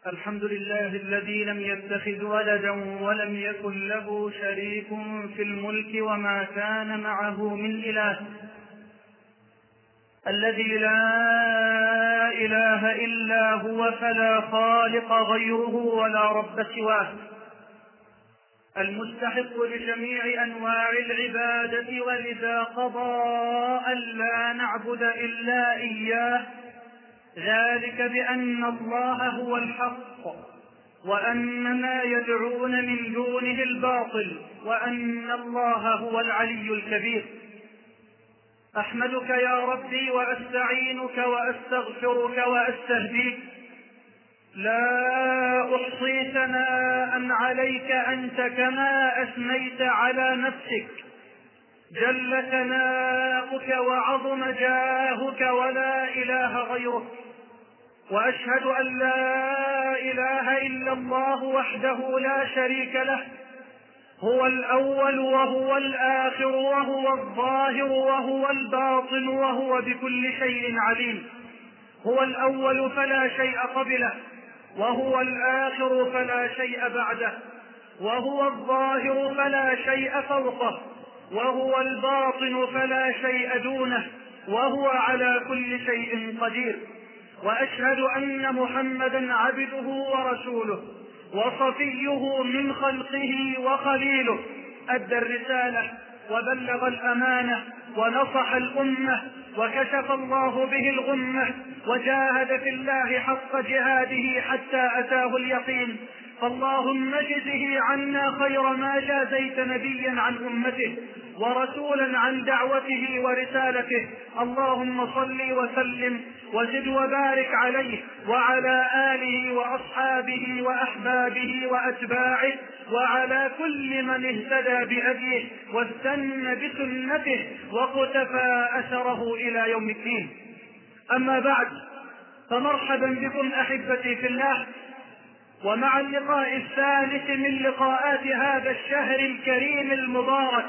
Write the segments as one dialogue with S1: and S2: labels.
S1: الحمد لله الذي لم يتخذ ولدا ولم يكن له شريك في الملك وما كان معه من إله، الذي لا إله إلا هو فلا خالق غيره ولا رب سواه، المستحق لجميع أنواع العبادة، ولذا قضى ألا نعبد إلا إياه، ذلك بأن الله هو الحق وأن ما يدعون من دونه الباطل وأن الله هو العلي الكبير. أحمدك يا ربي وأستعينك وأستغفرك وأستهديك، لا أحصي ثناء عليك أنت كما أثنيت على نفسك، جل ثناؤك وعظم جاهك ولا إله غيرك، وأشهد أن لا إله إلا الله وحده لا شريك له، هو الأول وهو الآخر وهو الظاهر وهو الباطن وهو بكل شيء عليم، هو الأول فلا شيء قبله، وهو الآخر فلا شيء بعده، وهو الظاهر فلا شيء فوقه، وهو الباطن فلا شيء دونه، وهو على كل شيء قدير. وأشهد أن محمدا عبده ورسوله وصفيه من خلقه وخليله، أدى الرسالة وبلغ الأمانة ونصح الأمة وكشف الله به الغمة، وجاهد في الله حق جهاده حتى أتاه اليقين، فاللهم اجزه عنا خير ما جازيت نبيا عن أمته ورسولا عن دعوته ورسالته. اللهم صل وسلم وزد وبارك عليه وعلى آله وأصحابه وأحبابه وأتباعه وعلى كل من اهتدى بهديه واستنى بسنته وقتفى أثره إلى يوم الدين. أما بعد، فمرحبا بكم أحبتي في الله، ومع اللقاء الثالث من لقاءات هذا الشهر الكريم المبارك.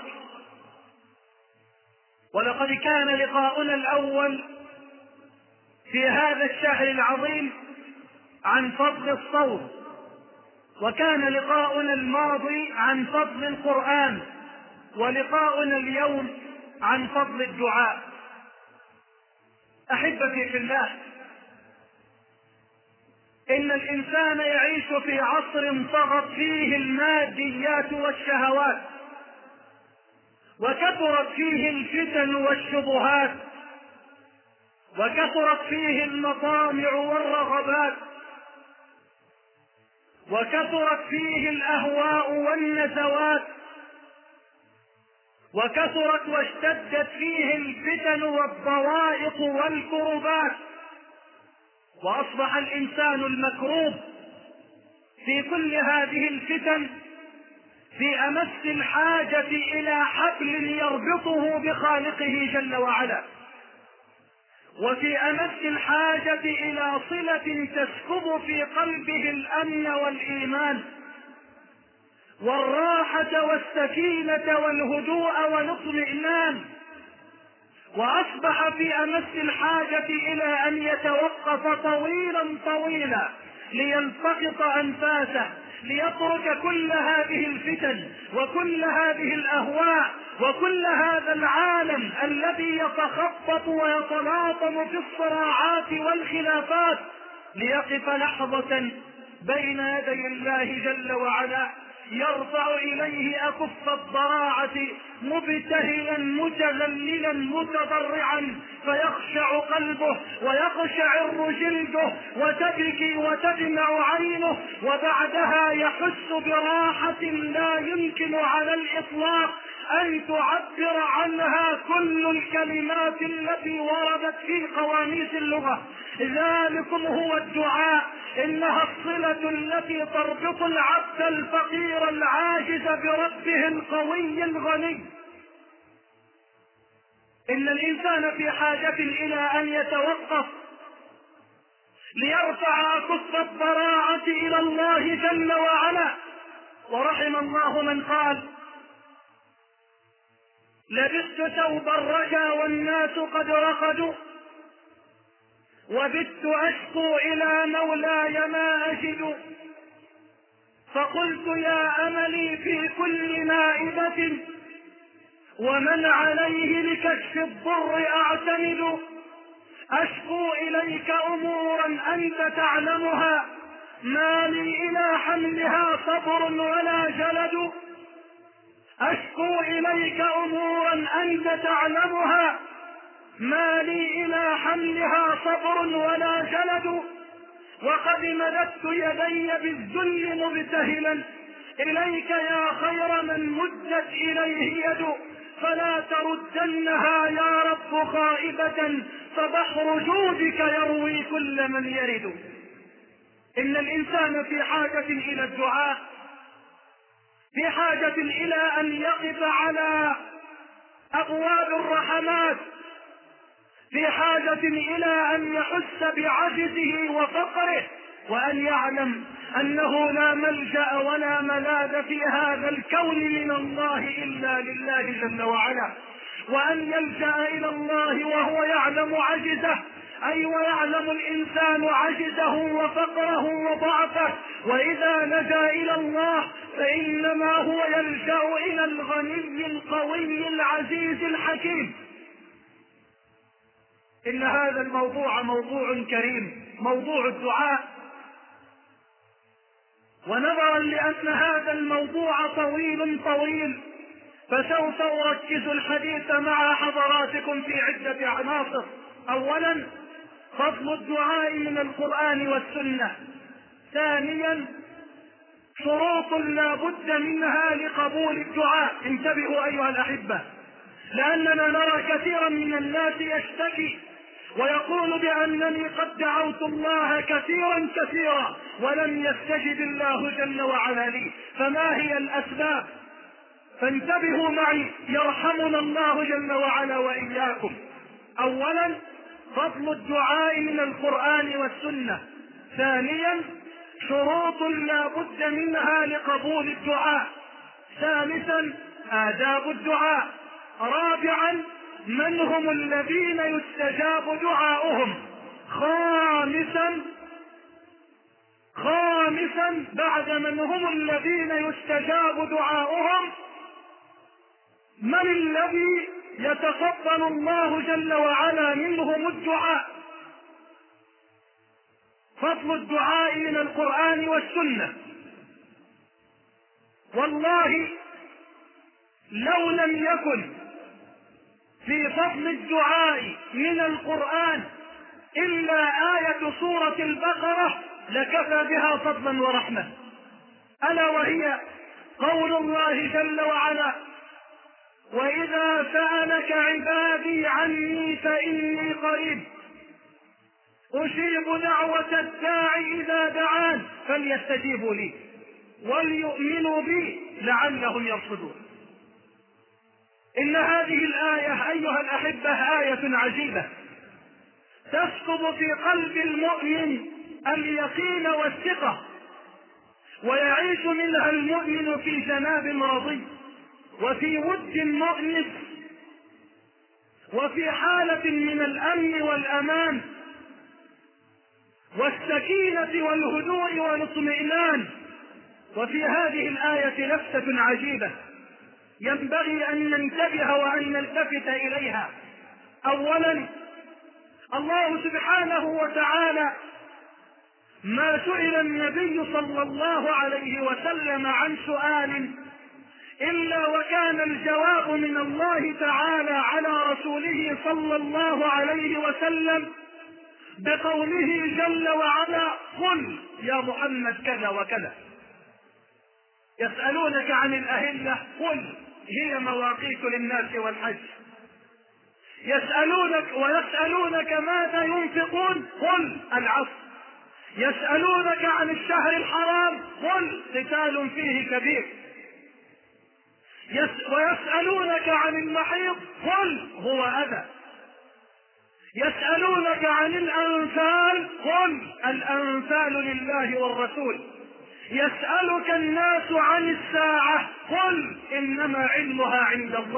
S1: ولقد كان لقاؤنا الأول في هذا الشهر العظيم عن فضل الصوم، وكان لقاؤنا الماضي عن فضل القرآن، ولقاؤنا اليوم عن فضل الدعاء. أحبتي في الله، إن الإنسان يعيش في عصر طغت فيه الماديات والشهوات، وكثرت فيه الفتن والشبهات، وكثرت فيه المطامع والرغبات، وكثرت فيه الأهواء والنزوات، وكثرت واشتدت فيه الفتن والضوائق والكربات، وأصبح الإنسان المكروب في كل هذه الفتن في أمس الحاجة إلى حبل يربطه بخالقه جل وعلا، وفي أمس الحاجة إلى صلة تسكب في قلبه الأمن والإيمان والراحة والسكينة والهدوء والاطمئنان، وأصبح في أمس الحاجة إلى أن يتوقف طويلا طويلا ليلتقط أنفاسه، ليترك كل هذه الفتن وكل هذه الأهواء وكل هذا العالم الذي يتخبط ويتلاطم في الصراعات والخلافات، ليقف لحظة بين يدي الله جل وعلا، يرفع إليه أكف الضراعة مبتهلا متذللا متضرعا، فيخشع قلبه ويقشعر جلده وتبكي وتدمع عينه، وبعدها يحس براحة لا يمكن على الإطلاق أن تعبر عنها كل الكلمات التي وردت في قواميس اللغة. ذلكم هو الدعاء، إنها الصلة التي تربط العبد الفقير العاجز بربه القوي الغني. إن الإنسان في حاجة إلى أن يتوقف ليرفع أكف الضراعة إلى الله جل وعلا. ورحم الله من قال: لبست ثوب الرجا والناس قد رقدوا، وبت أشكو إلى مولاي ما أجد، فقلت يا أملي في كل نائبة ومن عليه لكشف الضر أعتمد، أشكو إليك أمورا أنت تعلمها ما لي إلى حملها صبر ولا جلد، أشكو إليك أمورا أنت تعلمها ما لي إلى حملها صبر ولا جلد، وقد مددت يدي بالذل مبتهلا إليك يا خير من مدت إليه يد، فلا تردنها يا رب خائبة فبحر جودك يروي كل من يرد. إن الإنسان في حاجة إلى الدعاء، في حاجة إلى أن يقف على أبواب الرحمات، في حاجة إلى أن يحس بعجزه وفقره، وأن يعلم أنه لا ملجأ ولا ملاذ في هذا الكون من الله إلا لله جل وعلا، وأن يلجأ إلى الله وهو يعلم عجزه، أي ويعلم الإنسان عجزه وفقره وضعفه، وإذا لجأ إلى الله فإنما هو يلجأ إلى الغني القوي العزيز الحكيم. إن هذا الموضوع موضوع كريم، موضوع الدعاء، ونظرا لأن هذا الموضوع طويل فسوف أركز الحديث مع حضراتكم في عدة عناصر. أولا فضل الدعاء من القرآن والسنة. ثانيا شروط لا بد منها لقبول الدعاء. انتبهوا أيها الأحبة، لأننا نرى كثيرا من الناس يشتكي ويقول بأنني قد دعوت الله كثيرا ولم يستجب الله جل وعلا لي، فما هي الأسباب؟ فانتبهوا معي يرحمنا الله جل وعلا وإياكم. أولا فضل الدعاء من القرآن والسنة. ثانيا شروط لا بد منها لقبول الدعاء. ثالثا آداب الدعاء. رابعا من هم الذين يستجاب دعاؤهم. خامسا بعد من هم الذين يستجاب دعاؤهم من الذي يتقبل الله جل وعلا منهم الدعاء. فضل الدعاء من القرآن والسنة. والله لو لم يكن في فضل الدعاء من القرآن إلا آية سورة البقرة لكفى بها فضلا ورحمة، ألا وهي قول الله جل وعلا: وإذا سألك عبادي عني فإني قريب أجيب دعوة الداعي إذا دعان فليستجيبوا لي وليؤمنوا بي لعلهم يرشدون. إن هذه الآية أيها الأحبة آية عجيبة تسكب في قلب المؤمن اليقين والثقة، ويعيش منها المؤمن في جناب رضي وفي ود مؤنس وفي حالة من الأمن والأمان والسكينة والهدوء والاطمئنان. وفي هذه الآية لفتة عجيبة ينبغي أن ننتبه وأن نلتفت إليها. أولا الله سبحانه وتعالى ما سئل النبي صلى الله عليه وسلم عن سؤال إلا وكان الجواب من الله تعالى على رسوله صلى الله عليه وسلم بقوله جل وعلا: قل يا محمد كذا وكذا. يسألونك عن الأهلة، قل هي مواقيت للناس والحج. ويسألونك ماذا ينفقون، قل العفو. يسألونك عن الشهر الحرام، قل قتال فيه كبير. ويسألونك عن المحيض، قل هو أذى. يسألونك عن الأنفال، قل الأنفال لله والرسول. يسألك الناس عن الساعة، قل إنما علمها عند الله.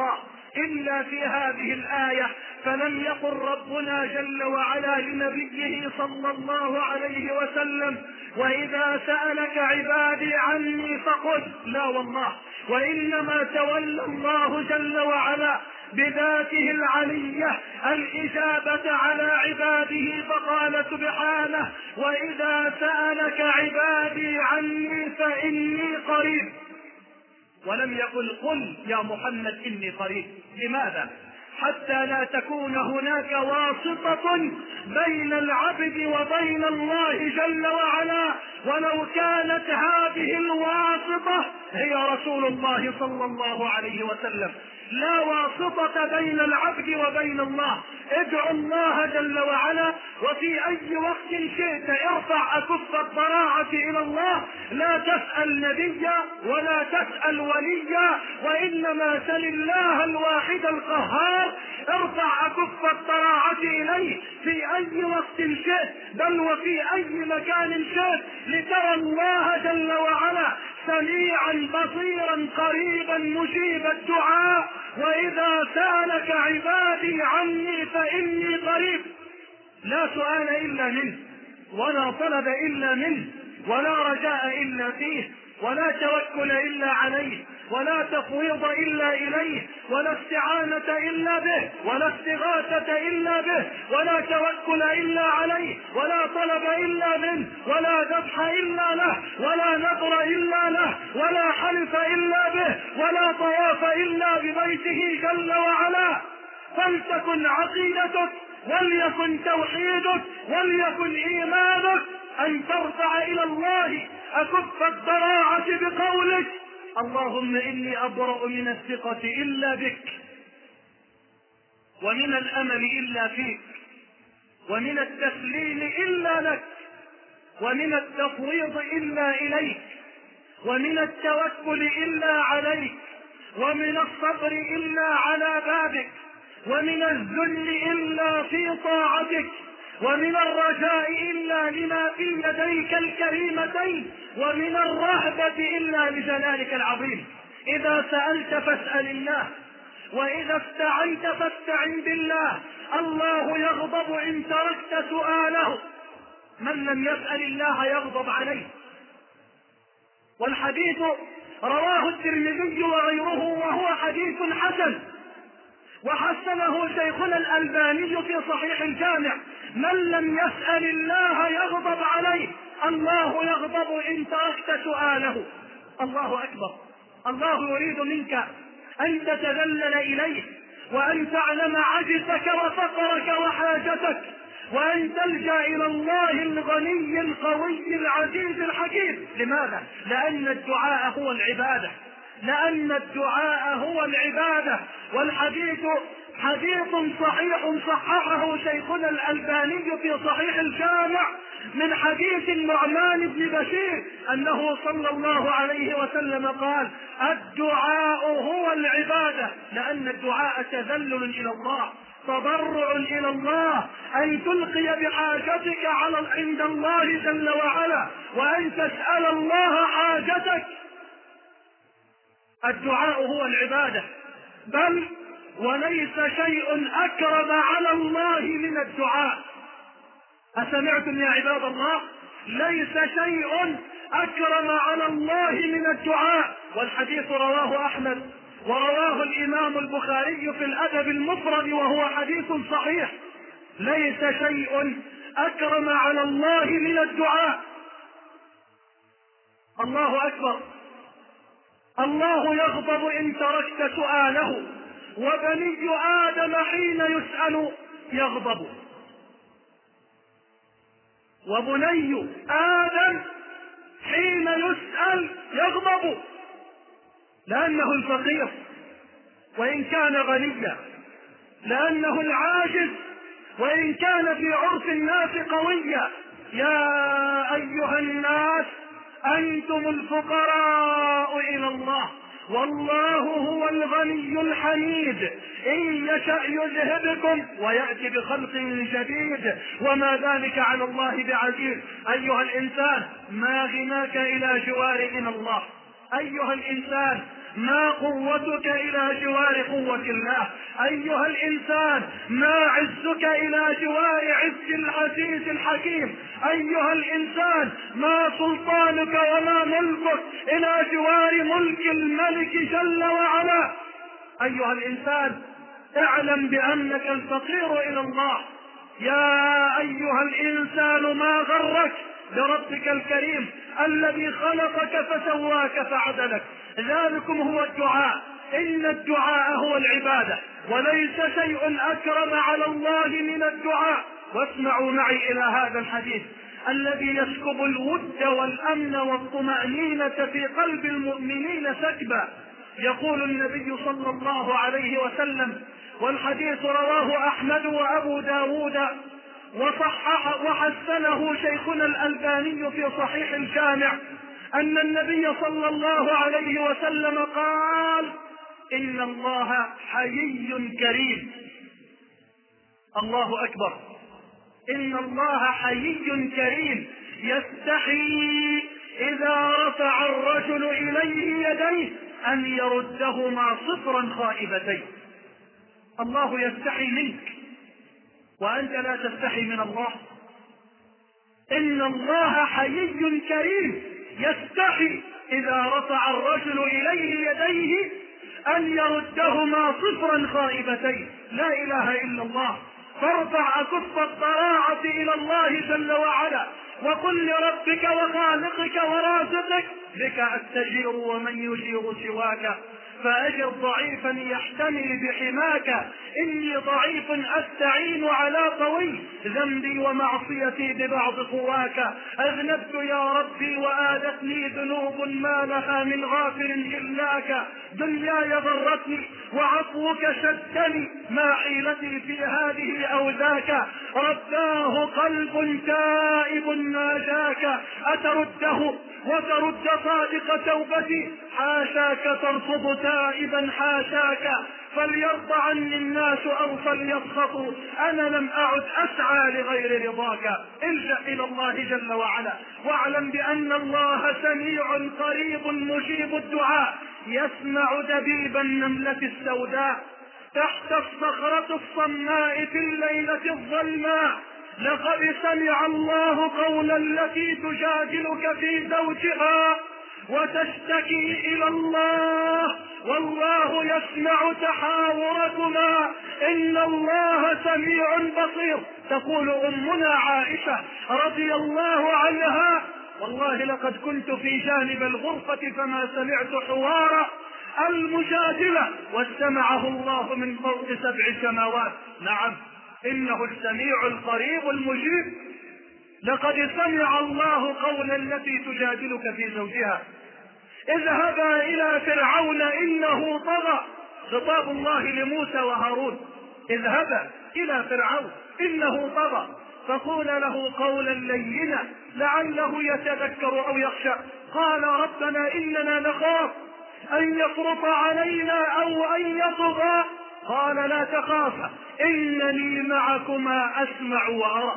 S1: إلا في هذه الآية. فلم يقل ربنا جل وعلا لنبيه صلى الله عليه وسلم: وإذا سألك عبادي عني فقل. لا والله، وإنما تولى الله جل وعلا بذاته العلية الإجابة على عباده، فقال سبحانه: وإذا سألك عبادي عني فإني قريب. ولم يقل: قل يا محمد إني قريب. لماذا؟ حتى لا تكون هناك واسطة بين العبد وبين الله جل وعلا، ولو كانت هذه الواسطة هي رسول الله صلى الله عليه وسلم. لا واسطة بين العبد وبين الله. ادعو الله جل وعلا، وفي أي وقت شئت ارفع أكف الضراعة إلى الله. لا تسأل نبيا ولا تسأل وليا، وإنما سل الله الواحد القهار. ارفع أكف الضراعة إليه في أي وقت شئت، بل وفي أي مكان شئت، لترى الله جل وعلا سميعا بصيرا قريبا مجيب الدعاء. وإذا سألك عبادي عني فإني قريب. لا سؤال إلا منه، ولا طلب إلا منه، ولا رجاء إلا فيه، ولا توكل إلا عليه، ولا تفويض إلا إليه، ولا استعانة إلا به، ولا استغاثة إلا به، ولا توكل إلا عليه، ولا طلب إلا منه، ولا ذبح إلا له، ولا نذر إلا له، ولا حلف إلا به، ولا طواف إلا ببيته جل وعلا. فلتكن عقيدتك، وليكن توحيدك، وليكن إيمانك أن ترفع إلى الله أكف الضراعة بقولك: اللهم إني أبرأ من الثقة إلا بك، ومن الأمل إلا فيك، ومن التسليم إلا لك، ومن التفويض إلا إليك، ومن التوكل إلا عليك، ومن الصبر إلا على بابك، ومن الذل إلا في طاعتك، ومن الرجاء إلا لما في يديك الكريمتين، ومن الرهبة إلا لجلالك العظيم. إذا سألت فاسأل الله، وإذا استعنت فاستعن بالله. الله يغضب إن تركت سؤاله. من لم يسأل الله يغضب عليه. والحديث رواه الترمذي وغيره وهو حديث حسن، وحسنه شيخنا الألباني في صحيح الجامع. من لم يسأل الله يغضب عليه. الله يغضب إن تركت سؤاله. الله أكبر. الله يريد منك أن تتذلل إليه، وأن تعلم عجزك وفقرك وحاجتك، وأن تلجأ إلى الله الغني القوي العزيز الحكيم. لماذا؟ لأن الدعاء هو العبادة، لأن الدعاء هو العبادة. والحديث حديث صحيح صححه شيخنا الألباني في صحيح الجامع من حديث النعمان بن بشير أنه صلى الله عليه وسلم قال: الدعاء هو العبادة. لأن الدعاء تذلل إلى الله، تضرع إلى الله، أن تلقي بحاجتك عند الله جل وعلا، وأن تسأل الله حاجتك. الدعاء هو العبادة، بل وليس شيء أكرم على الله من الدعاء. أسمعتم يا عباد الله؟ ليس شيء أكرم على الله من الدعاء. والحديث رواه أحمد ورواه الإمام البخاري في الأدب المفرد وهو حديث صحيح. ليس شيء أكرم على الله من الدعاء. الله أكبر. الله يغضب إن تركت سؤاله، وبني آدم حين يسأل يغضب. وبني آدم حين يسأل يغضب، لأنه الفقير وإن كان غنيا، لأنه العاجز وإن كان في عرف الناس قويا. يا أيها الناس أنتم الفقراء إلى الله، والله هو الغني الحميد، إن يشأ يذهبكم ويأتي بخلق جديد، وما ذلك على الله بعزيز. أيها الإنسان، ما غناك إلى جوار من الله؟ أيها الإنسان، ما قوتك إلى جوار قوة الله؟ أيها الإنسان ما عزك إلى جوار عز العزيز الحكيم؟ أيها الإنسان ما سلطانك وما ملكك إلى جوار ملك الملك جل وعلا؟ أيها الإنسان اعلم بأنك الفقير إلى الله. يا أيها الإنسان ما غرك بربك الكريم الذي خلقك فسواك فعدلك؟ ذلكم هو الدعاء. إن الدعاء هو العبادة، وليس شيء أكرم على الله من الدعاء. واسمعوا معي إلى هذا الحديث الذي يسكب الود والأمن والطمأنينة في قلب المؤمنين سكبا. يقول النبي صلى الله عليه وسلم، والحديث رواه أحمد وأبو داود وحسنه شيخنا الألباني في صحيح الجامع، أن النبي صلى الله عليه وسلم قال: إن الله حيي كريم. الله أكبر. إن الله حيي كريم يستحي إذا رفع الرجل إليه يديه أن يردهما صفرا خائبتين. الله يستحي منك وأنت لا تستحي من الله. إن الله حيي كريم يستحي إذا رفع الرجل إليه يديه أن يردهما صفرا خائبتين. لا إله إلا الله. فارفع أكف الضراعة إلى الله جل وعلا وقل لربك وخالقك ورازقك: بك أستجير ومن يجير سواك، فأجر ضعيفا يحتمي بحماك. إني ضعيف أستعين على قوي، ذنبي ومعصيتي ببعض قواك. أذنبت يا ربي وآدتني ذنوب ما لها من غافر إلاك. دنياي ضرتني وعفوك شدني، ما حيلتي في هذه أو ذاك. رباه قلب تائب ناجاك، أترده وترد صادق توبتي؟ حاشاك ترفض تائبا حاشاك. فليرضى عني الناس أو فليسخطوا، أنا لم أعد أسعى لغير رضاك. الجأ إلى الله جل وعلا واعلم بأن الله سميع قريب مجيب الدعاء، يسمع دبيب النملة السوداء تحت الصخرة الصماء في الليلة الظلماء. لقد سمع الله قول التي تجادلك في زوجها وتشتكي إلى الله والله يسمع تحاوركما إن الله سميع بصير. تقول أمنا عائشة رضي الله عنها: والله لقد كنت في جانب الغرفة فما سمعت حوار المجادلة واستمعه الله من فوق 7 سماوات. نعم، إنه السميع القريب المجيب. لقد سمع الله قول التي تجادلك في زوجها. اذهبا إلى فرعون إنه طغى. خطاب الله لموسى وهارون: اذهبا إلى فرعون إنه طغى فقول له قولا لينا لعله يتذكر أو يخشى. قال: ربنا إننا نخاف أن يفرط علينا أو أن يطغى. قال: لا تخافا إنني معكما أسمع وأرى.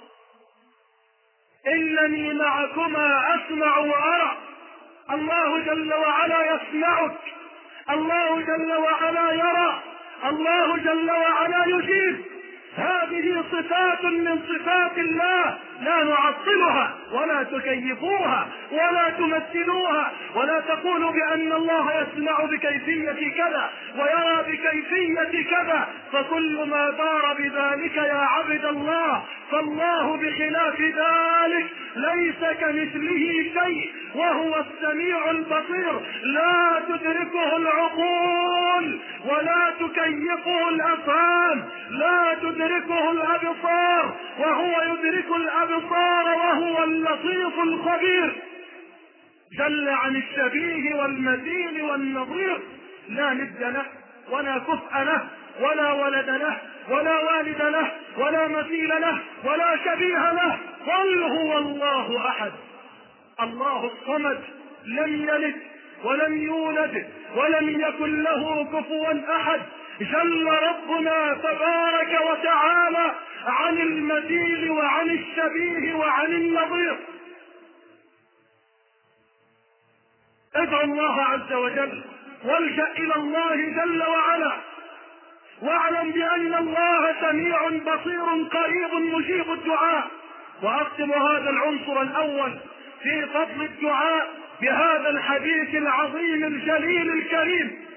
S1: إنني معكما أسمع وأرى. الله جل وعلا يسمعك، الله جل وعلا يرى، الله جل وعلا يجيب. هذه صفات من صفات الله لا نعطلها ولا تكيفوها ولا تمثلوها ولا تقولوا بأن الله يسمع بكيفية كذا ويرى بكيفية كذا، فكل ما دار بذلك يا عبد الله فالله بخلاف ذلك ليس كمثله شيء وهو السميع البصير. لا تدركه العقول ولا تكيفه الأفهام، لا تدركه الأبصار وهو يدرك الأبصار وهو اللطيف الخبير. جل عن الشبيه والمثيل والنظير، لا ند له ولا كفء له ولا ولد له ولا والد له ولا مثيل له ولا شبيه له. قل هو الله أحد الله الصمد لم يلد ولم يولد ولم يكن له كفوا أحد. جل ربنا تبارك وتعالى عن المثيل وعن الشبيه وعن النظير. ادعوا الله عز وجل والجأ إلى الله جل وعلا، واعلم بأن الله سميع بصير قريب مجيب الدعاء. وأختم هذا العنصر الأول في فضل الدعاء بهذا الحديث العظيم الجليل الكريم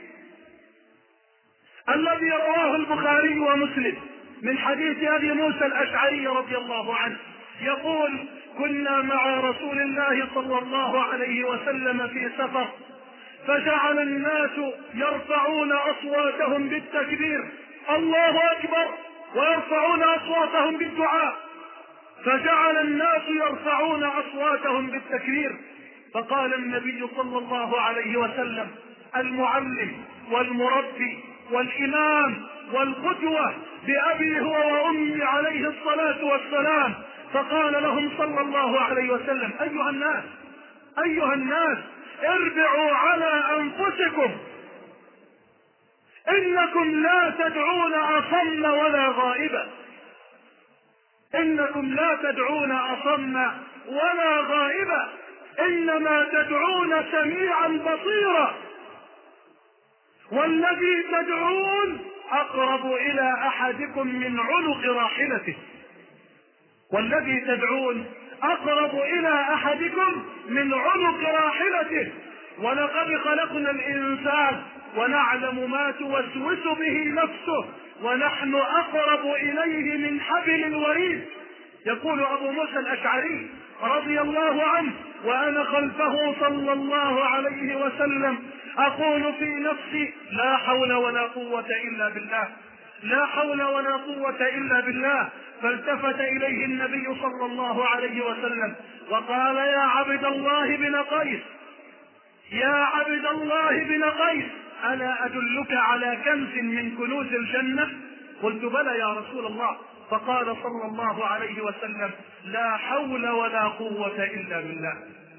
S1: الذي رواه البخاري ومسلم من حديث أبي موسى الأشعري رضي الله عنه يقول: كنا مع رسول الله صلى الله عليه وسلم في سفر، فجعل الناس يرفعون أصواتهم بالتكبير، الله أكبر، ويرفعون أصواتهم بالدعاء. فجعل الناس يرفعون أصواتهم بالتكبير، فقال النبي صلى الله عليه وسلم: المعلم والمربي والإمام والقدوة بأبي هو وأمي عليه الصلاة والسلام. فقال لهم صلى الله عليه وسلم: أيها الناس اربعوا على أنفسكم، إنكم لا تدعون أصم ولا غائبا، إنكم لا تدعون أصم ولا غائبا، إنما تدعون سميعا بصيرا، والذي تدعون أقرب إلى أحدكم من عنق راحلته، والذي تدعون أقرب إلى أحدكم من عنق راحلته. ولقد خلقنا الإنسان ونعلم ما توسوس به نفسه ونحن أقرب إليه من حبل الوريد. يقول أبو موسى الأشعري رضي الله عنه وأنا خلفه صلى الله عليه وسلم أقول في نفسي: لا حول ولا قوة إلا بالله، لا حول ولا قوة إلا بالله. فالتفت إليه النبي صلى الله عليه وسلم وقال: يا عبد الله بن قيس، يا عبد الله بن قيس، ألا أدلك على كنز من كنوز الجنة؟ قلت: بلى يا رسول الله. فقال صلى الله عليه وسلم: لا حول ولا قوة إلا بالله،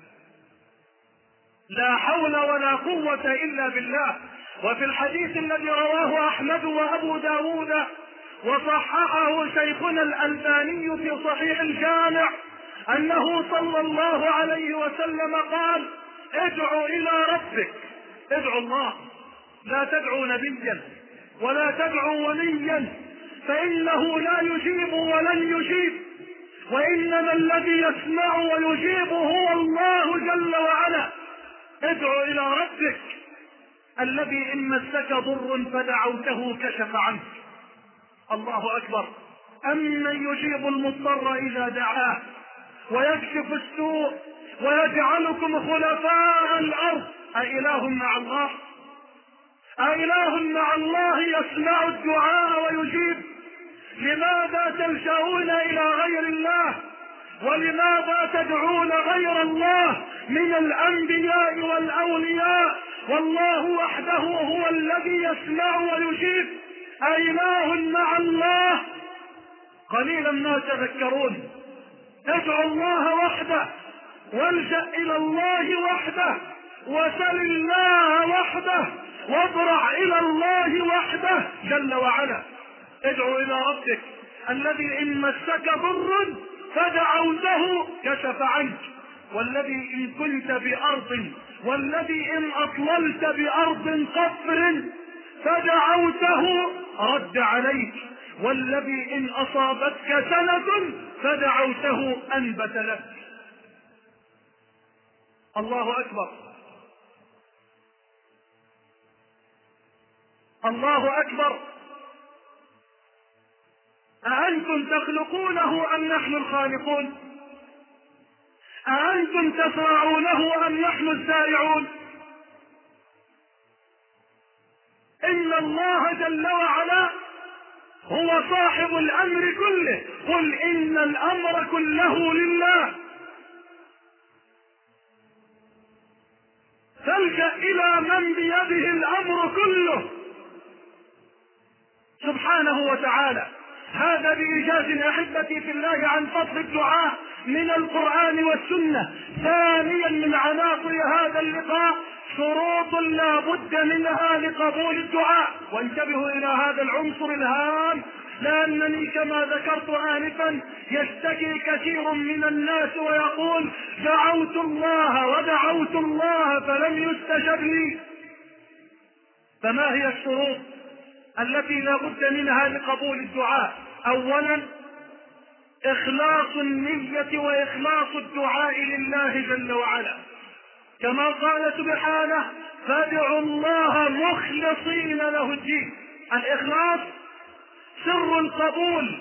S1: لا حول ولا قوة إلا بالله. وفي الحديث الذي رواه أحمد وأبو داود وصححه شيخنا الألباني في صحيح الجامع أنه صلى الله عليه وسلم قال: ادعوا إلى ربك، ادعوا الله، لا تدعوا نبيا ولا تدعوا وليا، فإنه لا يجيب ولن يجيب، وإنما الذي يسمع ويجيب هو الله جل وعلا. ادعوا إلى ربك الذي إن مسك ضر فدعوته كشف عنك، الله أكبر. أمن يجيب المضطر إذا دعاه ويكشف السوء ويجعلكم خلفاء الأرض، أإله مع الله؟ أإله مع الله يسمع الدعاء ويجيب؟ لماذا تلجؤون إلى غير الله؟ ولماذا تدعون غير الله من الأنبياء والأولياء والله وحده هو الذي يسمع ويجيب؟ أإله مع الله؟ قليلا ما تذكرون. ادعوا الله وحده، والجأ إلى الله وحده، وسل الله وحده، واضرع إلى الله وحده جل وعلا. ادعوا إلى ربك الذي إن مسك ضر فدعوته كشف عنك، والذي إن كنت بأرض، والذي إن أطللت بأرض قفر فدعوته رد عليك، والذي إن أصابتك سنة فدعوته أنبت لك. الله أكبر، الله أكبر. أأنتم تخلقونه أم نحن الخالقون؟ أأنتم تزرعونه أم نحن الزارعون؟ إن الله جل وعلا هو صاحب الأمر كله، قل إن الأمر كله لله. فالجأ إلى من بيده الأمر كله سبحانه وتعالى. هذا بإيجاز أحبتي في الله عن فضل الدعاء من القرآن والسنة. ثانيا من عناصر هذا اللقاء شروط لا بد منها لقبول الدعاء، وانتبهوا إلى هذا العنصر الهام، لأنني كما ذكرت آنفا يشتكي كثير من الناس ويقول: دعوت الله ودعوت الله فلم يستجب لي. فما هي الشروط التي لا بد منها لقبول الدعاء؟ أولا إخلاص النية وإخلاص الدعاء لله جل وعلا، كما قال سبحانه: فادعوا الله مخلصين له الدين. الإخلاص سر القبول،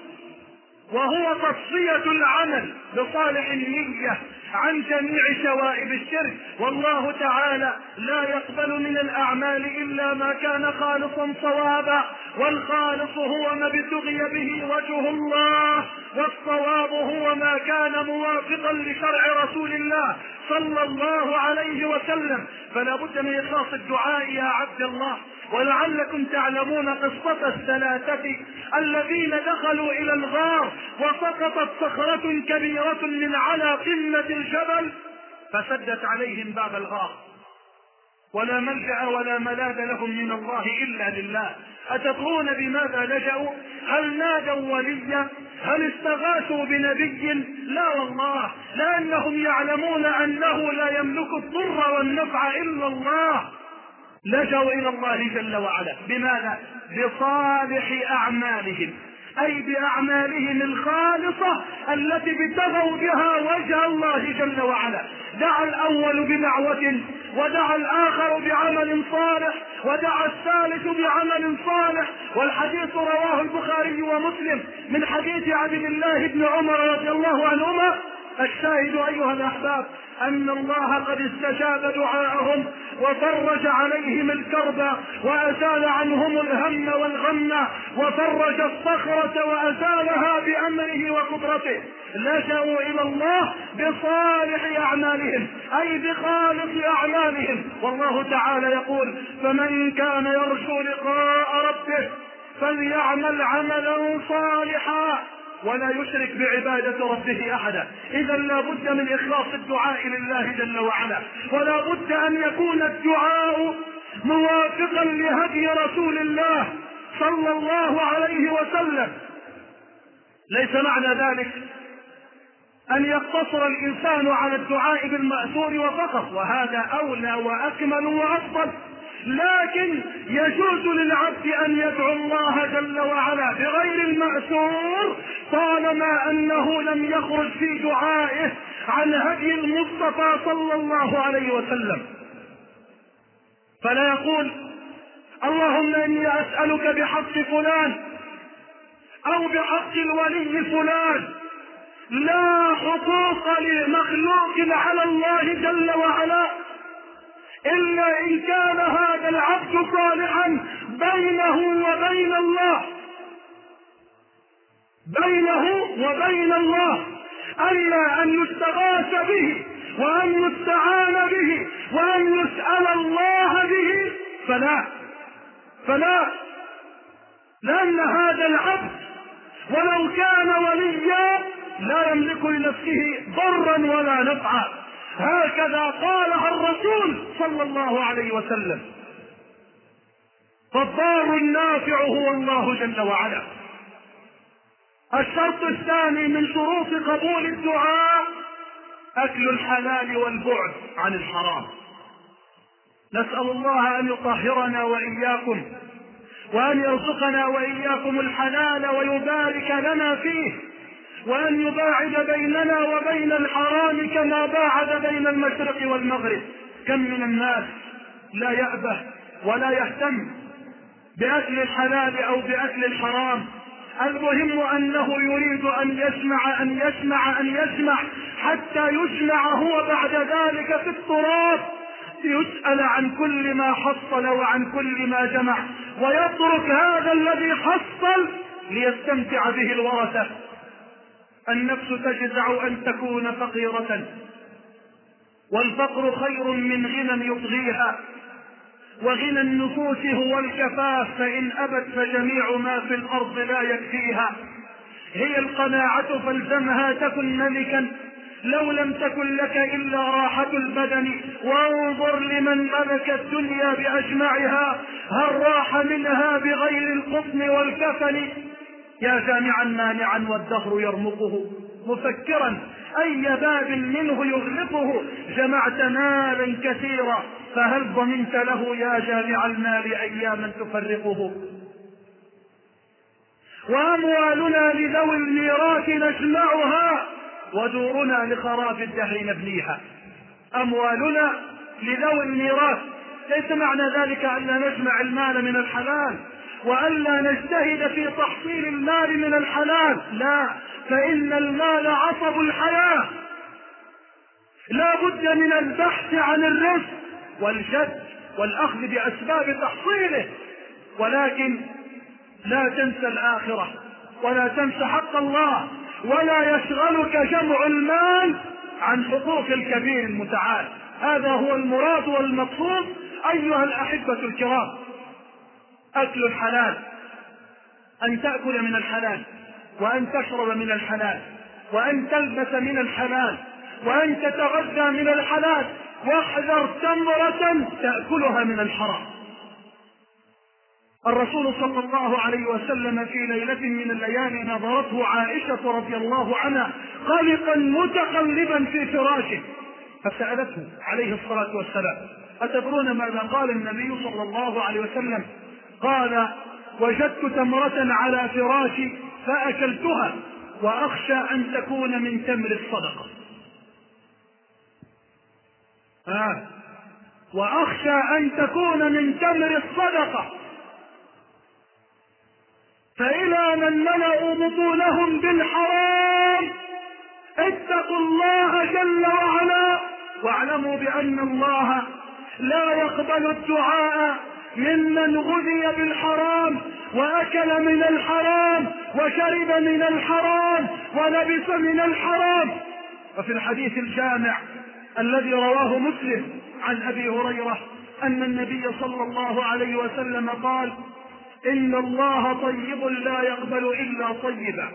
S1: وهو تصفية العمل بصالح النية عن جميع شوائب الشرك. والله تعالى لا يقبل من الأعمال إلا ما كان خالصا صوابا، والخالص هو ما ابتغي به وجه الله، والصواب هو ما كان موافقا لشرع رسول الله صلى الله عليه وسلم. فلا بد من إخلاص الدعاء يا عبد الله. ولعلكم تعلمون قصة الثلاثة الذين دخلوا إلى الغار وسقطت صخرة كبيرة من على قمة الجبل فسدت عليهم باب الغار، ولا ملجأ ولا ملاذ لهم من الله إلا لله. أتدرون بماذا لجأوا؟ هل نادوا وليا؟ هل استغاثوا بنبي؟ لا والله، لأنهم يعلمون أنه لا يملك الضر والنفع إلا الله. لجأوا إلى الله جل وعلا. بماذا؟ بصالح أعمالهم، أي بأعمالهم الخالصة التي ابتغوا بها وجه الله جل وعلا. دعا الأول بدعوة، ودعا الآخر بعمل صالح، ودعا الثالث بعمل صالح. والحديث رواه البخاري ومسلم من حديث عبد الله بن عمر رضي الله عنهما. الشاهد أيها الأحباب أن الله قد استجاب دعاءهم وفرج عليهم الكرب وأزال عنهم الهم والغم، وفرج الصخرة وأزالها بأمره وقدرته. لجأوا إلى الله بصالح أعمالهم، أي بخالص أعمالهم. والله تعالى يقول: فمن كان يرجو لقاء ربه فليعمل عملا صالحا ولا يشرك بعبادة ربه أحدا. إذا لا بد من إخلاص الدعاء لله جل وعلا، ولا بد أن يكون الدعاء موافقا لهدي رسول الله صلى الله عليه وسلم. ليس معنى ذلك أن يقتصر الإنسان على الدعاء بالمأثور وفقط، وهذا أولى وأكمل وأفضل، لكن يجوز للعبد أن يدعو الله جل وعلا بغير المأثور طالما أنه لم يخرج في دعائه عن هدي المصطفى صلى الله عليه وسلم. فلا يقول: اللهم إني أسألك بحق فلان أو بحق الولي فلان. لا حقوق لمخلوق على الله جل وعلا إلا إن كان هذا العبد صالحا بينه وبين الله، بينه وبين الله، ألا أن يستغاث به وأن يستعان به وأن يسأل الله به، فلا، لأن هذا العبد ولو كان وليا لا يملك لنفسه ضرا ولا نفعا. هكذا قالها الرسول صلى الله عليه وسلم. فالضار النافع هو الله جل وعلا. الشرط الثاني من شروط قبول الدعاء أكل الحلال والبعد عن الحرام. نسأل الله أن يطهرنا وإياكم، وأن يرزقنا وإياكم الحلال ويبارك لنا فيه، وأن يباعد بيننا وبين الحرام كما باعد بين المشرق والمغرب. كم من الناس لا يأبه ولا يهتم بأكل الحلال أو بأكل الحرام، المهم أنه يريد أن يسمع حتى يجمع هو بعد ذلك في التراب، يسأل عن كل ما حصل وعن كل ما جمع، ويترك هذا الذي حصل ليستمتع به الورثة. النفس تجزع أن تكون فقيرة، والفقر خير من غنى يطغيها، وغنى النفوس هو الكفاف، فإن أبت فجميع ما في الأرض لا يكفيها. هي القناعة فالزمها تكن ملكا، لو لم تكن لك إلا راحة البدن، وانظر لمن ملك الدنيا بأجمعها هل راح منها بغير القطن والكفن. يا جامعا مانعا والدهر يرمقه، مفكرا أي باب منه يغلقه جمعت مالا كثيرا، فهل ضمنت له يا جامع المال أياما تفرقه؟ وأموالنا لذوي الميراث نجمعها ودورنا لخراب الدهر نبنيها. أموالنا لذوي الميراث، ليس معنى ذلك أن لا نجمع المال من الحلال وأن لا نجتهد في تحصيل المال من الحلال، لا، فإن المال عصب الحياة، لا بد من البحث عن الرزق والجد والأخذ بأسباب تحصيله، ولكن لا تنسى الآخرة ولا تنسى حق الله، ولا يشغلك جمع المال عن حقوق الكبير المتعال. هذا هو المراد والمقصود أيها الأحبة الكرام. أكل الحلال، أن تأكل من الحلال، وأن تشرب من الحلال، وأن تلبس من الحلال، وأن تتغذى من الحلال، واحذر تمرة تأكلها من الحرام. الرسول صلى الله عليه وسلم في ليلة من الليالي نظرته عائشة رضي الله عنها قلقا متقلبا في فراشه، فسألته عليه الصلاة والسلام: أتدرون ماذا قال النبي صلى الله عليه وسلم؟ قال: وجدت تمرة على فراشي فأكلتها وأخشى أن تكون من تمر الصدقة. وأخشى أن تكون من تمر الصدقة. فإلى من ملأوا بطونهم بالحرام اتقوا الله جل وعلا، واعلموا بأن الله لا يقبل الدعاء ممن غذي بالحرام وأكل من الحرام وشرب من الحرام ولبس من الحرام. وفي الحديث الجامع الذي رواه مسلم عن أبي هريرة أن النبي صلى الله عليه وسلم قال: إن الله طيب لا يقبل إلا طيبا.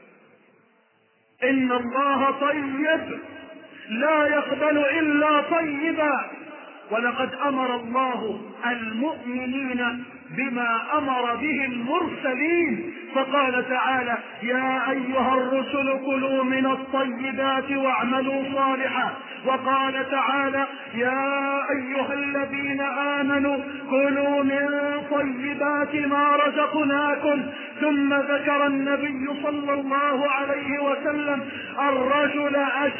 S1: إن الله طيب لا يقبل إلا طيبا. ولقد أمر الله المؤمنين بما أمر به المرسلين، فقال تعالى: يا أيها الرسل كلوا من الطيبات واعملوا صالحا. وقال تعالى: يا أيها الذين آمنوا كلوا من طيبات ما رزقناكم. ثم ذكر النبي صلى الله عليه وسلم الرجل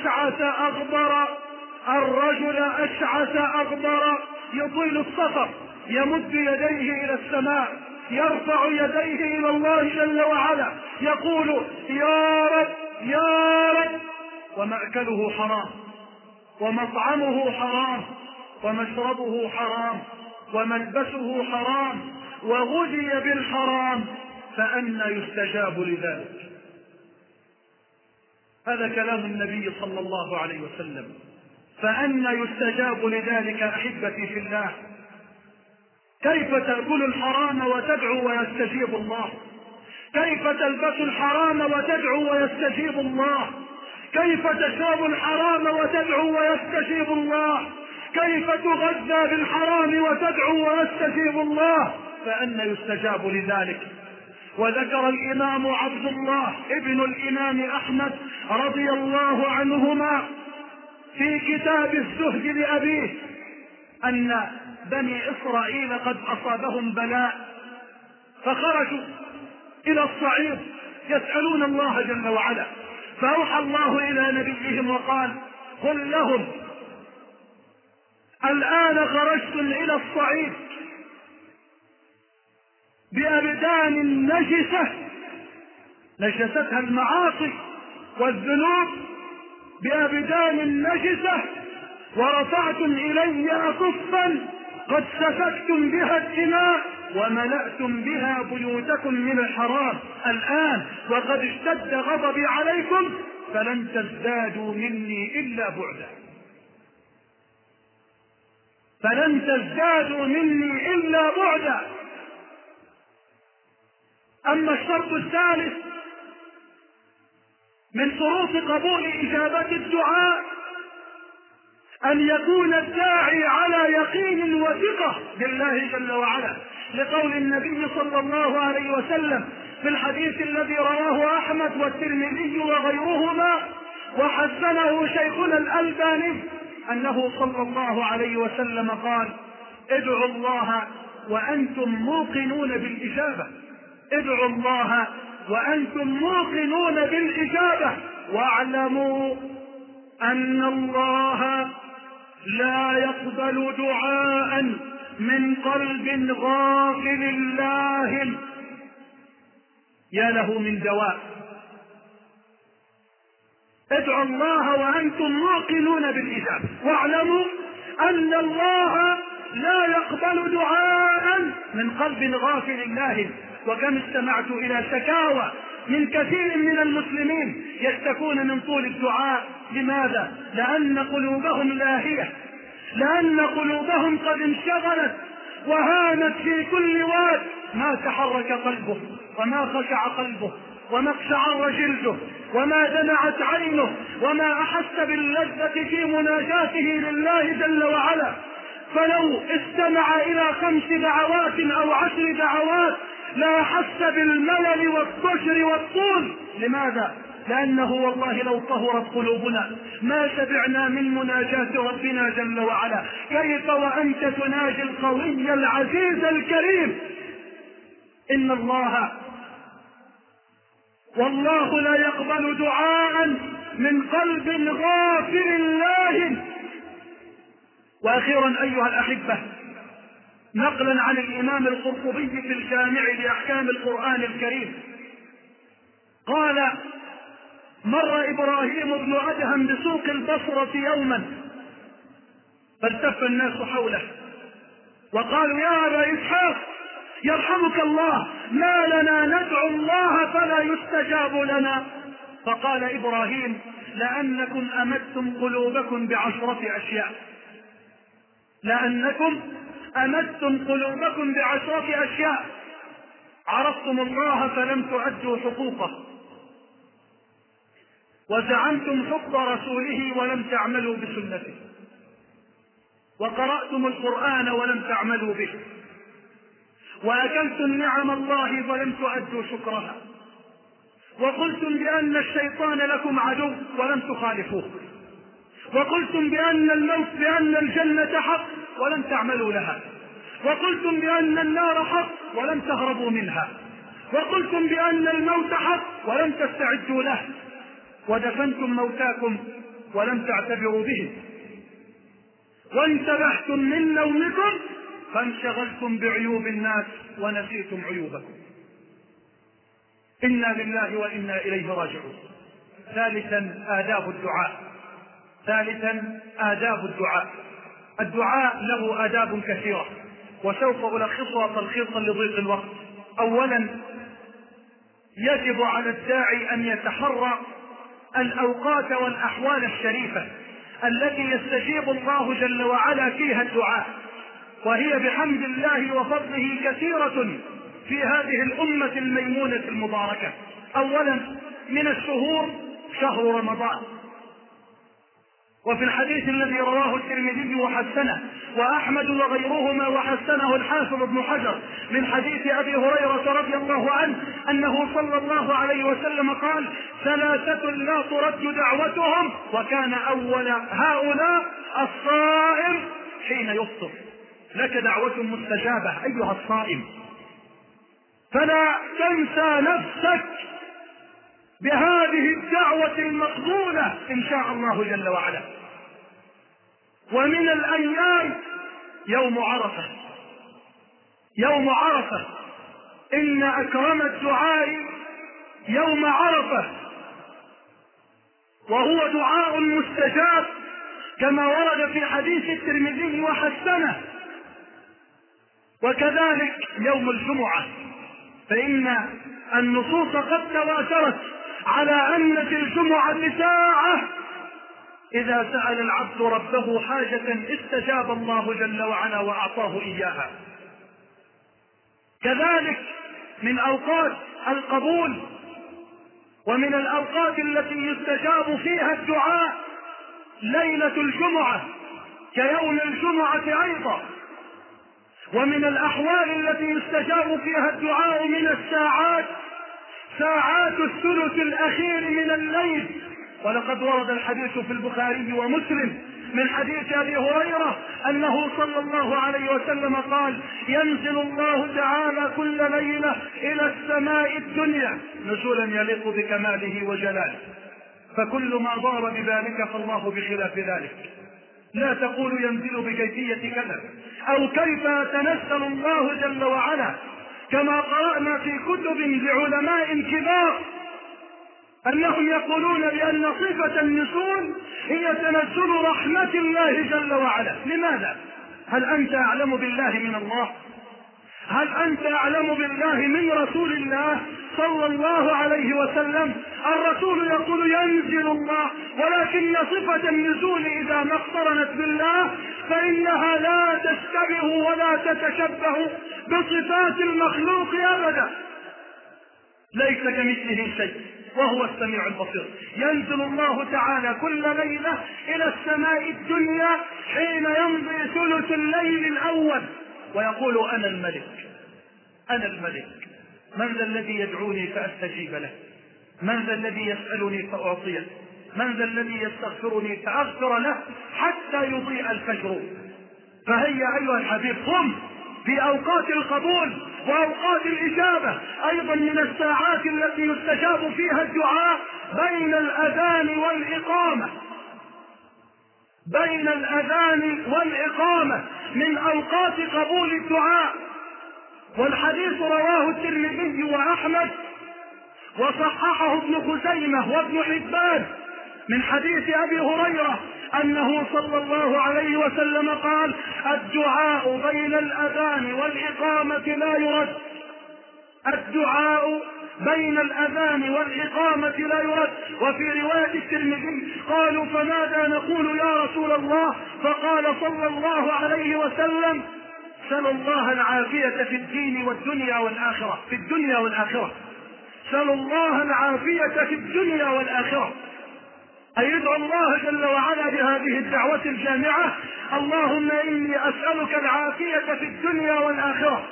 S1: أشعث أغبر يطيل السفر، يمد يديه إلى السماء، يرفع يديه إلى الله جل وعلا، يقول: يا رب يا رب، ومأكله حرام، ومطعمه حرام، ومشربه حرام، وملبسه حرام، وغذي بالحرام، فأنى يستجاب لذلك؟ هذا كلام النبي صلى الله عليه وسلم. فأنى يستجاب لذلك أحبتي في الله؟ كيف تأكل الحرام وتدعو ويستجيب الله؟ كيف تلبس الحرام وتدعو ويستجيب الله؟ كيف تشرب الحرام وتدعو ويستجيب الله؟ كيف تغذى بالحرام وتدعو ويستجيب الله؟ فأنى يستجاب لذلك؟ وذكر الإمام عبد الله ابن الإمام أحمد رضي الله عنهما في كتاب الزهد لأبيه أن بني إسرائيل قد أصابهم بلاء، فخرجوا إلى الصعيد يسألون الله جل وعلا، فأوحى الله إلى نبيهم وقال: قل لهم الآن خرجتم إلى الصعيد بأبدان نجسة نجستها المعاصي والذنوب، بأبدان نجسة، ورفعتم إلي أكفا قد سفكتم بها الدماء وملأتم بها بيوتكم من الحرام الآن، وقد اشتد غضبي عليكم، فلن تزدادوا مني إلا بعدا. فلن تزدادوا مني إلا بعدا. أما الشرط الثالث من شروط قبول إجابة الدعاء أن يكون الداعي على يقين وثقة بالله جل وعلا، لقول النبي صلى الله عليه وسلم في الحديث الذي رواه أحمد والترمذي وغيرهما: وحسنه شيخنا الألباني أنه صلى الله عليه وسلم قال: ادعوا الله وأنتم موقنون بالإجابة، ادعوا الله وأنتم موقنون بالإجابة، واعلموا أن الله لا يقبل دعاء من قلب غافل لاهٍ. يا له من دواء. ادعوا الله وأنتم موقنون بالإجابة، واعلموا أن الله لا يقبل دعاء من قلب غافل لاهٍ. وكم استمعت إلى شكاوى من كثير من المسلمين يشتكون من طول الدعاء. لماذا؟ لأن قلوبهم لاهية، لأن قلوبهم قد انشغلت وهانت في كل واد. ما تحرك قلبه وما خشع قلبه وما اقشعر جلده وما دمعت عينه وما أحس باللذة في مناجاته لله جل وعلا. فلو استمع إلى 5 دعوات أو 10 دعوات لا حس بالملل والضجر والطول. لماذا؟ لأنه والله لو طهرت قلوبنا ما شبعنا من مناجاة ربنا جل وعلا. كيف وأنت تناجي القوي العزيز الكريم؟ إن الله والله لا يقبل دعاء من قلب غافل لاهٍ. وأخيرا أيها الأحبة، نقلا عن الإمام القرطبي في الجامع لأحكام القرآن الكريم قال: مر إبراهيم بن أدهم بسوق البصرة يوما فالتف الناس حوله وقالوا: يا أبا إسحاق يرحمك الله، ما لنا ندعو الله فلا يستجاب لنا؟ فقال إبراهيم: لأنكم أمدتم قلوبكم ب10 أشياء، لأنكم أمدتم قلوبكم ب10 أشياء. عرفتم الله فلم تؤدوا حقوقه، وزعمتم حب رسوله ولم تعملوا بسنته، وقرأتم القرآن ولم تعملوا به، وأكلتم نعم الله ولم تؤدوا شكرها، وقلتم بأن الشيطان لكم عدو ولم تخالفوه، وقلتم بأن الجنة حق ولم تعملوا لها، وقلتم بأن النار حق ولم تهربوا منها، وقلتم بأن الموت حق ولم تستعدوا له، ودفنتم موتاكم ولم تعتبروا به، وانتبهتم من نومكم فانشغلتم بعيوب الناس ونسيتم عيوبكم. إنا لله وإنا إليه راجعون. ثالثا آداب الدعاء. الدعاء له آداب كثيرة وسوف ألخصها تلخيصا لضيق الوقت. أولا، يجب على الداعي أن يتحرى الأوقات والأحوال الشريفة التي يستجيب الله جل وعلا فيها الدعاء، وهي بحمد الله وفضله كثيرة في هذه الأمة الميمونة المباركة. أولا، من الشهور شهر رمضان، وفي الحديث الذي رواه الترمذي وحسنه وأحمد وغيرهما وحسنه الحافظ ابن حجر من حديث أبي هريرة رضي الله عنه أنه صلى الله عليه وسلم قال: 3 لا ترد دعوتهم، وكان أول هؤلاء الصائم حين يفطر. لك دعوة مستجابة أيها الصائم، فلا تنسى نفسك بهذه الدعوة المقبولة إن شاء الله جل وعلا. ومن الأيام يوم عرفة. يوم عرفة إن أكرم الدعاء يوم عرفة، وهو دعاء مستجاب كما ورد في حديث الترمذي وحسنه. وكذلك يوم الجمعة، فإن النصوص قد تواترت على أن في الجمعة ساعة إذا سأل العبد ربه حاجة استجاب الله جل وعلا وأعطاه إياها. كذلك من أوقات القبول ومن الأوقات التي يستجاب فيها الدعاء ليلة الجمعة كيوم الجمعة أيضا. ومن الأحوال التي يستجاب فيها الدعاء من الساعات ساعات الثلث الأخير من الليل، ولقد ورد الحديث في البخاري ومسلم من حديث أبي هريرة أنه صلى الله عليه وسلم قال: ينزل الله تعالى كل ليلة إلى السماء الدنيا نزولا يليق بكماله وجلاله، فكل ما دار بذلك فالله بخلاف ذلك. لا تقول ينزل بكيفية كذا أو كيف يتنزل الله جل وعلا، كما قرأنا في كتب لعلماء كبار أنهم يقولون بأن صفة النزول هي تنزل رحمة الله جل وعلا. لماذا؟ هل أنت أعلم بالله من الله؟ هل أنت أعلم بالله من رسول الله صلى الله عليه وسلم؟ الرسول يقول ينزل الله، ولكن صفة النزول إذا ما اقترنت بالله فإنها لا تشتبه ولا تتشبه بصفات المخلوق أبدا. ليس كمثله شيء وهو السميع البصير. ينزل الله تعالى كل ليلة إلى السماء الدنيا حين يمضي ثلث الليل الأول ويقول: أنا الملك، أنا الملك، من ذا الذي يدعوني فأستجيب له؟ من ذا الذي يسألني فأعطيه؟ من ذا الذي يستغفرني فأغفر له حتى يضيء الفجر؟ فهيا أيها الحبيب قم في أوقات القبول وأوقات الإجابة. أيضا من الساعات التي يستجاب فيها الدعاء بين الأذان والإقامة، بين الأذان والإقامة من أوقات قبول الدعاء. والحديث رواه الترمذي وأحمد وصححه ابن خزيمة وابن حبان من حديث أبي هريرة أنه صلى الله عليه وسلم قال: الدعاء بين الأذان والإقامة لا يرد. الدعاء بين الأذان والإقامة لا يرد. وفي رواية الترمذي قالوا: فماذا نقول يا رسول الله؟ فقال صلى الله عليه وسلم: سلوا الله العافية في الدين والدنيا والآخرة. في الدنيا والآخرة، سلوا الله العافية في الدنيا والآخرة، أي ادعو الله جل وعلا بهذه الدعوة الجامعة: اللهم إني أسألك العافية في الدنيا والآخرة.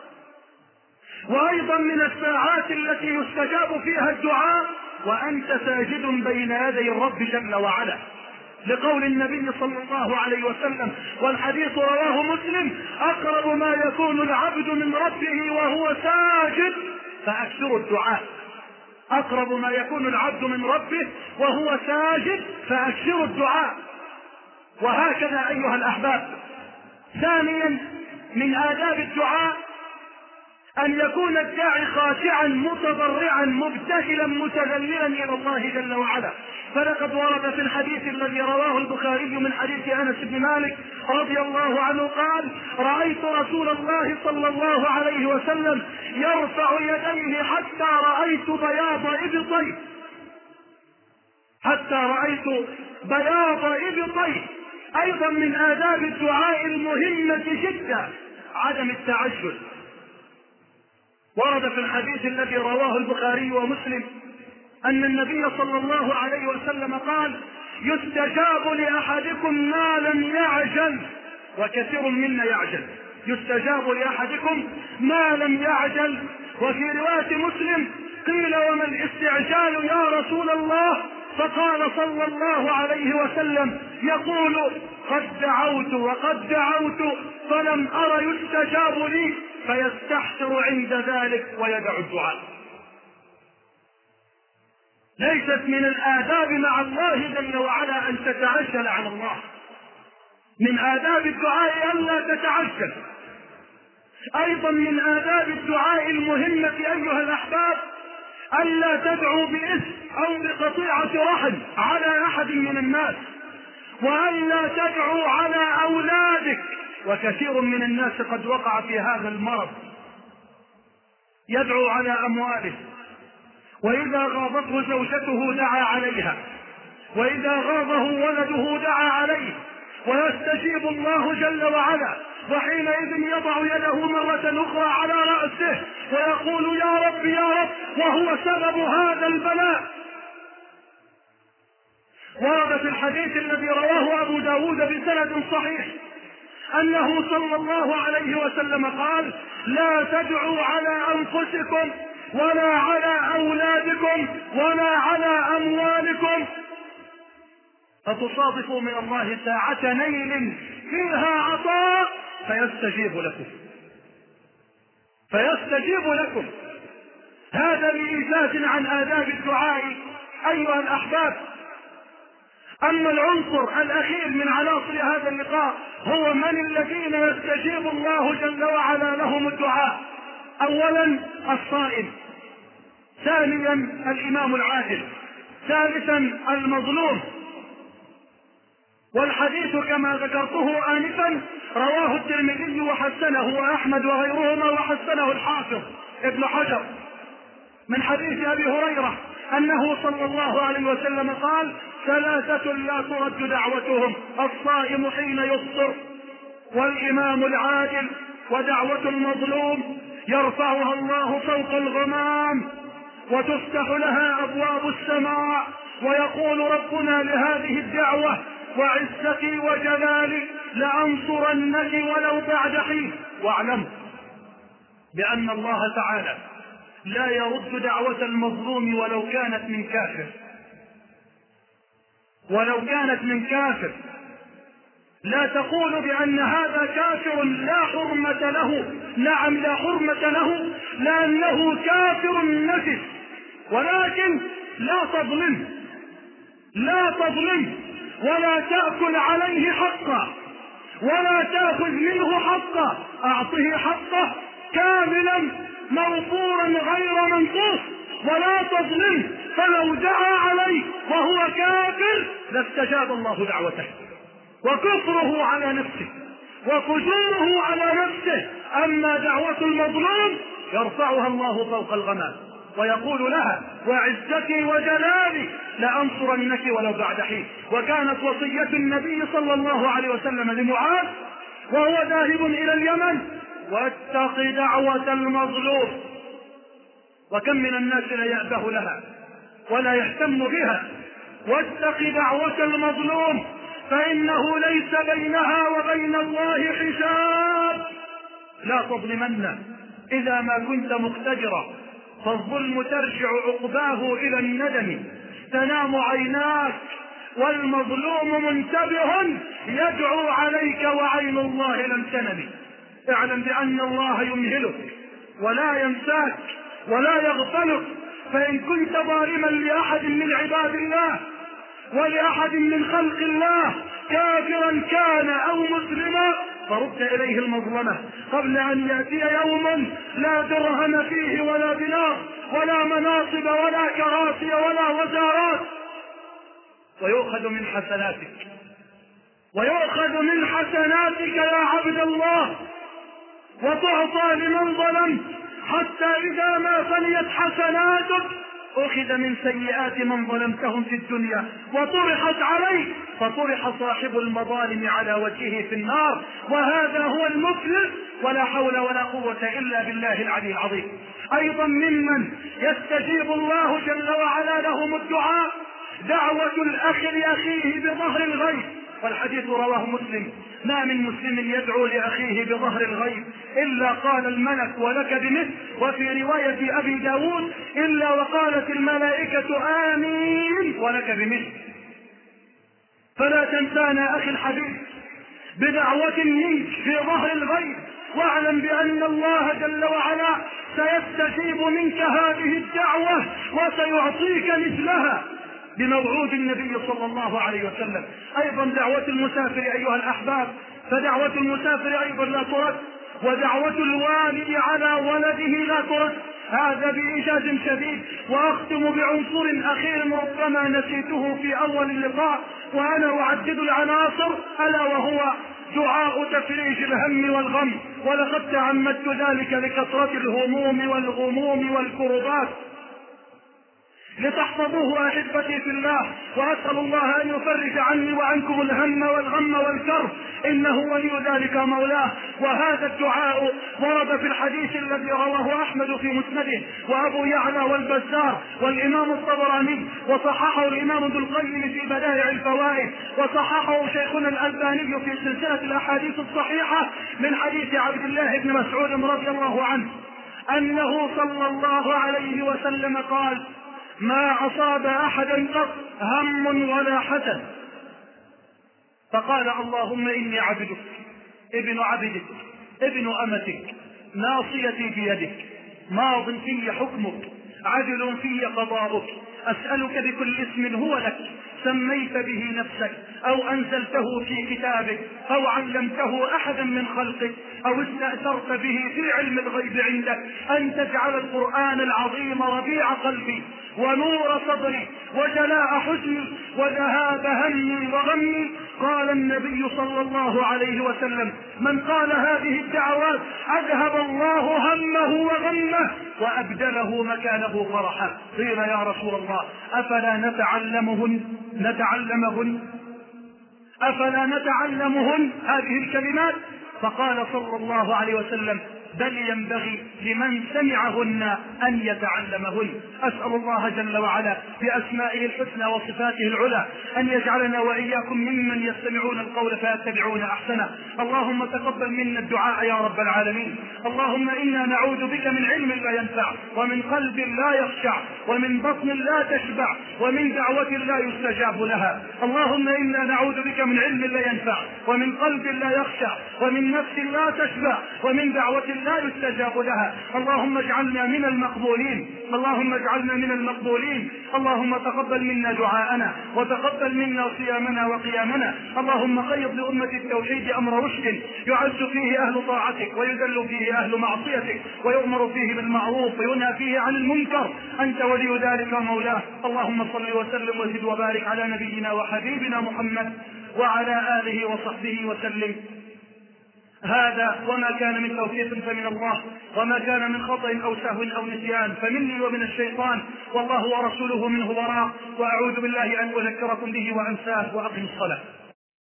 S1: وأيضا من الساعات التي يستجاب فيها الدعاء وأنت ساجد بين يدي الرب جل وعلا، لقول النبي صلى الله عليه وسلم والحديث رواه مسلم: أقرب ما يكون العبد من ربه وهو ساجد فأكثروا الدعاء. أقرب ما يكون العبد من ربه وهو ساجد فأكثروا الدعاء. وهكذا أيها الأحباب. ثانيا من آداب الدعاء أن يكون الداعي خاشعا متضرعا مبتهلا متذللا إلى الله جل وعلا. فلقد ورد في الحديث الذي رواه البخاري من حديث أنس بن مالك رضي الله عنه قال: رأيت رسول الله صلى الله عليه وسلم يرفع يديه حتى رأيت بياض إبطيه، حتى رأيت بياض إبطيه. أيضا من آداب الدعاء المهمة جدا عدم التعجل. ورد في الحديث الذي رواه البخاري ومسلم أن النبي صلى الله عليه وسلم قال: يستجاب لأحدكم ما لم يعجل، وكثير منا يعجل. يستجاب لأحدكم ما لم يعجل. وفي رواية مسلم قيل: وما الاستعجال يا رسول الله؟ فقال صلى الله عليه وسلم: يقول: قد دعوت وقد دعوت فلم أر يستجاب لي، فيستحسر عند ذلك ويدع الدعاء. ليست من الآداب مع الله جل وعلا أن تتعجل على الله. من آداب الدعاء ألا تتعجل. أيضا من آداب الدعاء المهمة أيها الأحباب ألا تدعو باسم أو بقطيعة رحم على أحد من الناس، وألا تدعو على أولادك. وكثير من الناس قد وقع في هذا المرض، يدعو على أمواله، وإذا غاضته زوجته دعا عليها، وإذا غاضه ولده دعا عليه، ويستجيب الله جل وعلا، وحينئذ يضع يده مرة أخرى على رأسه ويقول: يا رب يا رب، وهو سبب هذا البلاء. ورد في الحديث الذي رواه أبو داود بسند صحيح أنه صلى الله عليه وسلم قال: لا تدعوا على أنفسكم ولا على أولادكم ولا على أموالكم، فتصادف من الله ساعة نيل فيها عطاء فيستجيب لكم. هذا بإيجاز عن آداب الدعاء أيها الأحباب. أما العنصر الأخير من عناصر هذا اللقاء هو من الذين يستجيب الله جل وعلا لهم الدعاء. أولا الصائم، ثانيا الإمام العادل، ثالثا المظلوم. والحديث كما ذكرته آنفا رواه الترمذي وحسنه وأحمد وغيرهما وحسنه الحافظ ابن حجر من حديث أبي هريرة أنه صلى الله عليه وسلم قال: ثلاثة لا ترد دعوتهم: الصائم حين يفطر، والإمام العادل، ودعوة المظلوم يرفعها الله فوق الغمام وتفتح لها أبواب السماء، ويقول ربنا لهذه الدعوة: وعزتي وجلالي لأنصرنك ولو بعد حين. واعلم بأن الله تعالى لا يرد دعوة المظلوم ولو كانت من كافر. لا تقول بأن هذا كافر لا حرمة له. نعم لا حرمة له لأنه كافر نجس، ولكن لا تظلم ولا تأكل عليه حقه ولا تأخذ منه حقه. أعطه حقه كاملا موفورا غير منقوص، ولا تظلم. فلو دعا عليه وهو كافر لاستجاب الله دعوته. وكفره على نفسه وفجوره على نفسه. أما دعوة المظلوم يرفعها الله فوق الغمام ويقول لها: وعزتي وجلالي لأنصرنك ولو بعد حين. وكانت وصية النبي صلى الله عليه وسلم لمعاذ وهو ذاهب إلى اليمن: واتق دعوة المظلوم. وكم من الناس لا يأبه لها ولا يهتم بها. واتق دعوة المظلوم فإنه ليس بينها وبين الله حساب. لا تظلمن إذا ما كنت مقتدرا، فالظلم ترجع عقباه إلى الندم. تنام عيناك والمظلوم منتبه يدعو عليك وعين الله لم تنم. اعلم بأن الله يمهلك ولا ينساك ولا يغفلك. فإن كنت ظالما لأحد من عباد الله ولأحد من خلق الله كافرا كان أو مسلما فرد إليه المظلمة قبل أن يأتي يوم لا درهم فيه ولا دينار ولا مناصب ولا كراسي ولا وزارات، ويؤخذ من حسناتك يا عبد الله وتعطى لمن ظلم، حتى إذا ما فنيت حسناتك أخذ من سيئات من ظلمتهم في الدنيا وطرحت عليه، فطرح صاحب المظالم على وجهه في النار. وهذا هو المفلس، ولا حول ولا قوة إلا بالله العلي العظيم. أيضا ممن يستجيب الله جل وعلا لهم الدعاء دعوة الأخ لأخيه بظهر الغيب، والحديث رواه مسلم: ما من مسلم يدعو لأخيه بظهر الغيب إلا قال الملك ولك بمثل. وفي رواية أبي داود: إلا وقالت الملائكة آمين ولك بمثل. فلا تنسانا أخي الحبيب بدعوة منك في ظهر الغيب، واعلم بأن الله جل وعلا سيستجيب منك هذه الدعوة وسيعطيك مثلها بموعود النبي صلى الله عليه وسلم. أيضا دعوة المسافر أيها الأحباب، فدعوة المسافر أيضا لا ترد، ودعوة الوالد على ولده لا ترد. هذا بإيجاز شديد. وأختم بعنصر أخير ربما نسيته في أول اللقاء وأنا أعدد العناصر، ألا وهو دعاء تفريج الهم والغم. ولقد تعمدت ذلك لكثرة الهموم والغموم والكربات، لتحفظوه أحبتي في الله. وأسأل الله أن يفرج عني وعنكم الهم والغم والكرب، إنه ولي ذلك مولاه. وهذا الدعاء ورد في الحديث الذي رواه أحمد في مسنده وأبو يعلى والبزار والإمام الطبراني، وصححه الإمام ابن القيم في بدائع الفوائد، وصححه شيخنا الألباني في سلسلة الأحاديث الصحيحة من حديث عبد الله بن مسعود رضي الله عنه أنه صلى الله عليه وسلم قال: ما أصاب أحدا قط هم ولا حزن فقال اللهم إني عبدك ابن عبدك ابن أمتك ناصيتي بيدك ماض في حكمك عدل في قضاؤك أسألك بكل اسم هو لك سميت به نفسك أو أنزلته في كتابك أو علمته أحدا من خلقك أو استأثرت به في علم الغيب عندك أن تجعل القرآن العظيم ربيع قلبي ونور صدري وجلاء حزني وذهاب همي وغمي. قال النبي صلى الله عليه وسلم من قال هذه الدعوات أذهب الله همه وغمه وأبدله مكانه فرحا. قيل يا رسول الله أفلا نتعلمهن هذه الكلمات؟ فقال صلى الله عليه وسلم بل ينبغي لمن سمعهن أن يتعلمهن. أسأل الله جل وعلا بأسمائه الحسنى وصفاته العلى أن يجعلنا وإياكم ممن يستمعون القول فيتبعون أحسنه. اللهم تقبل منا الدعاء يا رب العالمين. اللهم إنا نعوذ بك من علم لا ينفع ومن قلب لا يخشع ومن بطن لا تشبع ومن دعوة لا يستجاب لها. اللهم إنا نعوذ بك من علم لا ينفع ومن قلب لا يخشع ومن نفس لا تشبع ومن دعوة لا يستجاب لها. اللهم اجعلنا من المقبولين. اللهم تقبل منا دعاءنا وتقبل منا صيامنا وقيامنا. اللهم قيض لأمة التوحيد أمر رشد يعز فيه أهل طاعتك ويذل فيه أهل معصيتك ويؤمر فيه بالمعروف وينهى فيه عن المنكر. أنت ولي ذلك ومولاه. اللهم صل وسلم وزد وبارك على نبينا وحبيبنا محمد وعلى آله وصحبه وسلم. هذا وما كان من توفيق فمن الله وما كان من خطأ أو سهو أو نسيان فمني ومن الشيطان والله ورسوله منه براء. وأعوذ بالله أن أذكركم به وأنساه وأقم الصلاة.